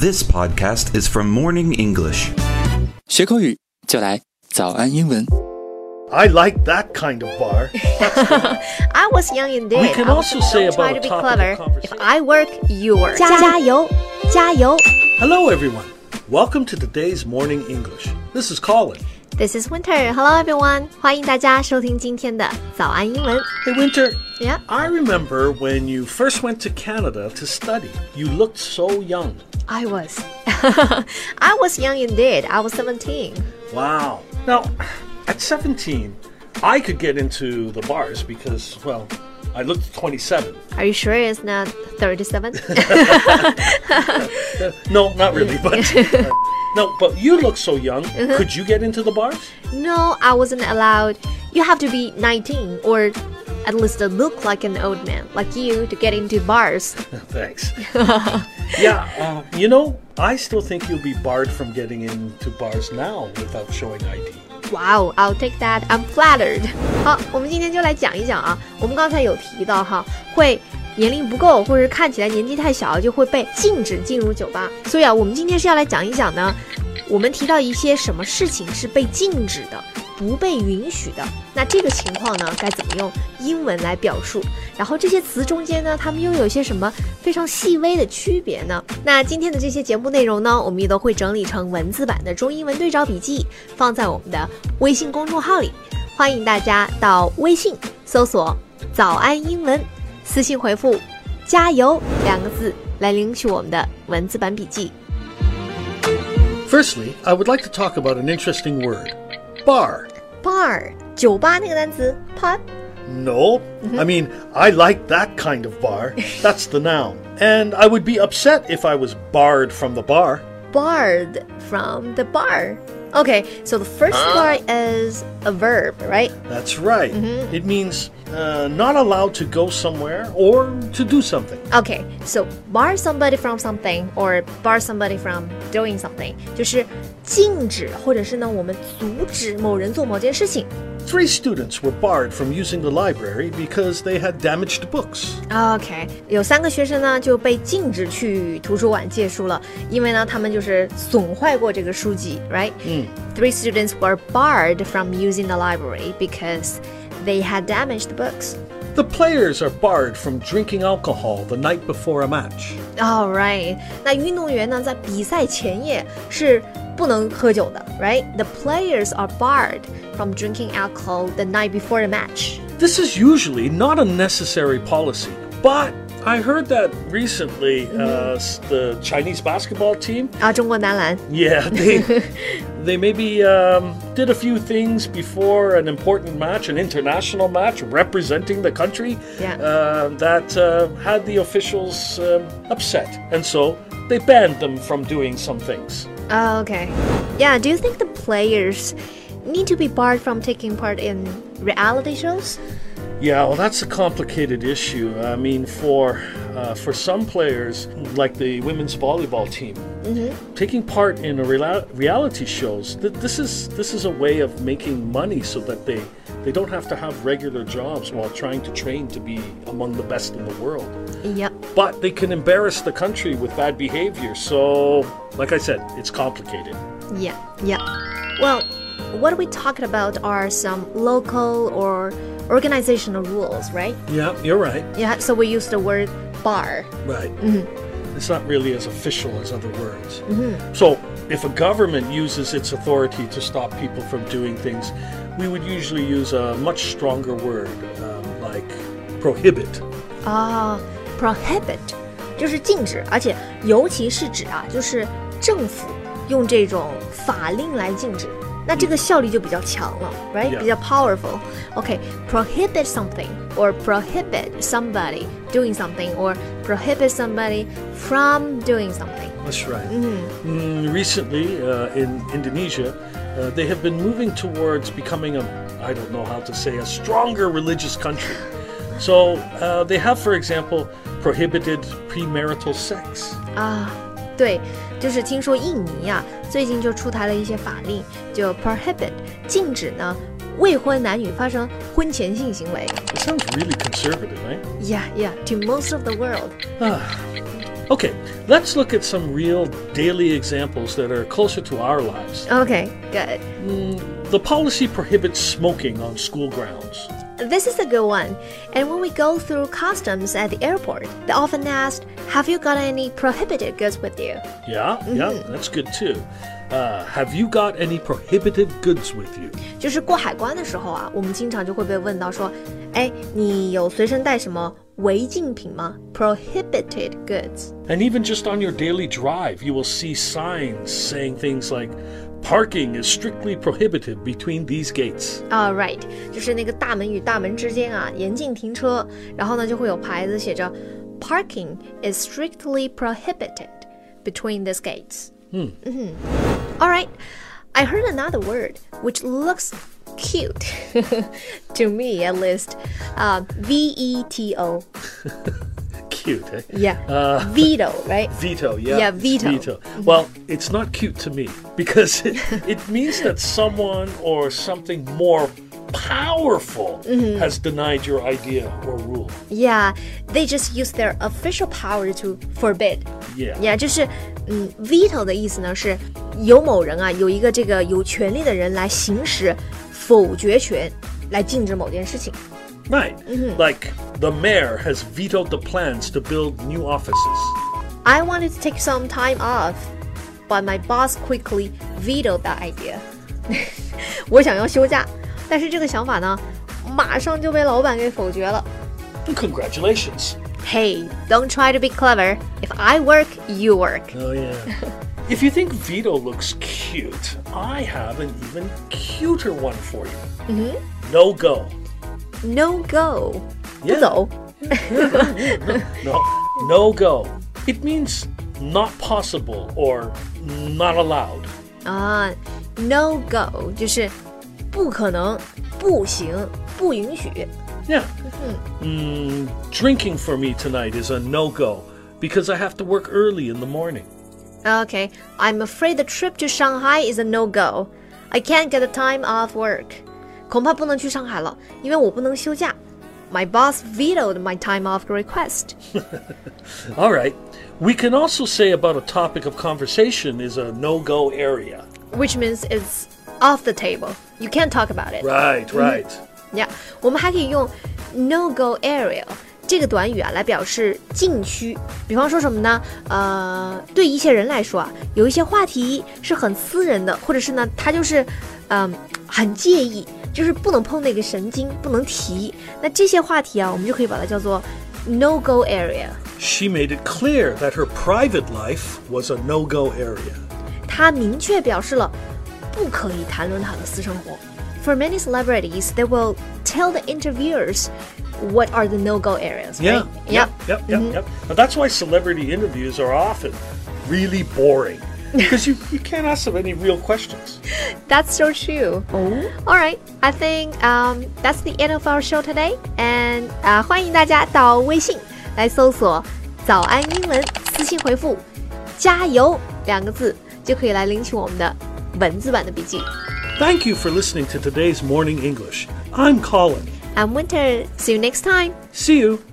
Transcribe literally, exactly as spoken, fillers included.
This podcast is from Morning English. 学口语就来早安英文。 I like that kind of bar. I was young indeed. We can I also say try about to a be topic clever. of conversation. If I work, you work. 加油，加油。 Hello, everyone. Welcome to today's Morning English. This is Colin. This is Winter. Hello, everyone. 欢迎大家收听今天的早安英文。 Hey, Winter. Yeah. I remember when you first went to Canada to study. You looked so young. I was. I was young indeed. I was seventeen. Wow. Now, at seventeen, I could get into the bars because, well, I looked twenty-seven. Are you sure it's not thirty-seven? Uh, no, not really, but uh, no, but you look so young. Uh-huh. Could you get into the bars? No, I wasn't allowed. You have to be nineteen or at least look like an old man like you to get into bars. Thanks. Yeah, uh, you know, I still think you'll be barred from getting into bars now without showing I D. Wow, I'll take that. I'm flattered. 好，我们今天就来讲一讲啊。我们刚才有提到哈，会年龄不够或者是看起来年纪太小，就会被禁止进入酒吧。所以啊，我们今天是要来讲一讲呢，我们提到一些什么事情是被禁止的，不被允许的。那这个情况呢，该怎么用英文来表述？然后这些词中间呢，它们又有一些什么非常细微的区别呢？那今天的这些节目内容呢，我们也都会整理成文字版的中英文对照笔记，放在我们的微信公众号里。欢迎大家到微信搜索“早安英文”，私信回复“加油”两个字来领取我们的文字版笔记。 Firstly, I would like to talk about an interesting word. Bar. Bar 酒吧那个单词 pub。 No, I mean, I like that kind of bar. That's the noun. And I would be upset if I was barred from the bar. Barred from the bar. Okay, so the first part is a verb, right? That's right. It means uh, not allowed to go somewhere or to do something. Okay, so bar somebody from something or bar somebody from doing something 就是禁止或者是呢我们阻止某人做某件事情。 Three students were barred from using the library because they had damaged books. OK， 有三个学生呢就被禁止去图书馆借书了，因为呢他们就是损坏过这个书籍 ，right？ 嗯。Three students were barred from using the library because they had damaged books. The players are barred from drinking alcohol the night before a match. All right， 那运动员呢在比赛前夜是不能喝酒的 ，right? The players are barred from drinking alcohol the night before the match. This is usually not a necessary policy, but I heard that recently uh, the Chinese basketball team, 啊，中国男篮 yeah, they they maybe um, did a few things before an important match, an international match representing the country, Yeah. uh, that uh, had the officials um, upset, and so they banned them from doing some things. Oh, okay. Yeah, do you think the players need to be barred from taking part in reality shows? Yeah, well, that's a complicated issue. I mean, for uh, for some players, like the women's volleyball team, taking part in a reala- reality shows, th- this is this is a way of making money so that they they don't have to have regular jobs while trying to train to be among the best in the world. Yep. But they can embarrass the country with bad behavior. So, like I said, it's complicated. Yeah, yeah. Well, what we're talking about are some local or organizational rules, right? Yeah, you're right. Yeah, so we use the word bar. Right. It's not really as official as other words. So, if a government uses its authority to stop people from doing things, we would usually use a much stronger word, um, like prohibit. 啊、prohibit 就是禁止，而且尤其是指啊，就是政府用这种法令来禁止。那这个效力就比较强了 ，right？ Yeah. 比较 powerful. Okay, prohibit something or prohibit somebody doing something or prohibit somebody from doing something. That's right. Mm, recently, uh, in Indonesia, uh, they have been moving towards becoming a, I don't know how to say, a stronger religious country. So uh, they have, for example, prohibited premarital sex. 啊，对，就是听说印尼啊，最近就出台了一些法令，就 prohibit 禁止呢未婚男女发生婚前性行为。 It sounds really conservative, eh? Yeah, yeah, to most of the world. Okay, let's look at some real daily examples that are closer to our lives. Okay, good. Mm, the policy prohibits smoking on school grounds. This is a good one. And when we go through customs at the airport, they often ask, have you got any prohibited goods with you? Yeah, yeah, that's good too. Uh, have you got any prohibited goods with you? 就是过海关的时候啊，我们经常就会被问到说，哎，你有随身带什么违禁品吗 ？Prohibited goods. And even just on your daily drive, you will see signs saying things like, Parking is strictly prohibited between these gates. Ah, right. 就是那个大门与大门之间啊，严禁停车。然后呢，就会有牌子写着 Parking is strictly prohibited between these gates. 嗯。 Mm-hmm. All right. I heard another word which looks cute to me at least. Uh, V E T O. Cute, eh? Yeah. Uh, veto, right? Veto, yeah. Yeah, veto. Veto. Well, it's not cute to me because it, it means that someone or something more powerful mm-hmm. has denied your idea or rule. Yeah, they just use their official power to forbid. Yeah. Yeah, 就是嗯 veto 的意思呢是有某人啊有一个这个有权利的人来行使否决权来禁止某件事情。 Right. Mm-hmm. Like the mayor has vetoed the plans to build new offices. I wanted to take some time off, but my boss quickly vetoed that idea. 我想要休假，但是这个想法呢，马上就被老板给否决了。 Congratulations. Hey, don't try to be clever. If I work, you work. Oh, yeah. If you think veto looks cute, I have an even cuter one for you. Mm-hmm. No go. No go. Yeah. 不走。 no, no, no go. It means not possible or not allowed. 啊 no go 就是不可能、不行、不允许。 Yeah. Mm, drinking for me tonight is a no-go because I have to work early in the morning. Okay, I'm afraid the trip to Shanghai is a no-go. I can't get the time off work. 恐怕不能去上海了，因为我不能休假。My boss vetoed my time off request. All right. We can also say about a topic of conversation is a no-go area. Which means it's off the table. You can't talk about it. Right, right. Yeah, 我们还可以用 no-go area 这个短语啊来表示禁区。比方说什么呢？呃，对一些人来说啊，有一些话题是很私人的，或者是呢，他就是嗯、呃、很介意，就是不能碰那个神经，不能提。那这些话题啊，我们就可以把它叫做 no-go area. She made it clear that her private life was a no-go area. 她明确表示了不可以谈论她的私生活。For many celebrities, they will tell the interviewers what are the no-go areas, Yeah, right? yep, yep, yep, mm-hmm. yep. Now that's why celebrity interviews are often really boring because you, you can't ask them any real questions. That's so true. Oh. All right, I think um, that's the end of our show today. And uh, 欢迎大家到微信来搜索“早安英文”，私信回复“加油”两个字，就可以来领取我们的文字版的笔记。 Thank you for listening to today's Morning English. I'm Colin. I'm Winter. See you next time. See you.